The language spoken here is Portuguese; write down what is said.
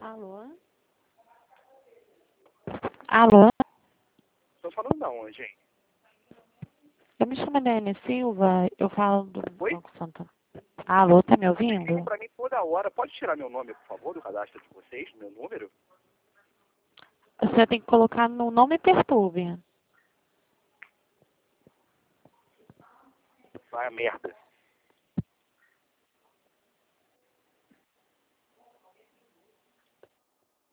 Alô? Alô? Tô falando da onde, hein? Eu me chamo Daiane Silva, eu falo do Oi? Banco Santander. Alô, tá me Vocês ligam ouvindo? pra mim toda hora. Pode tirar meu nome, por favor, do cadastro de vocês, meu número? Você tem que colocar no Não Me Perturbe. Vai a merda.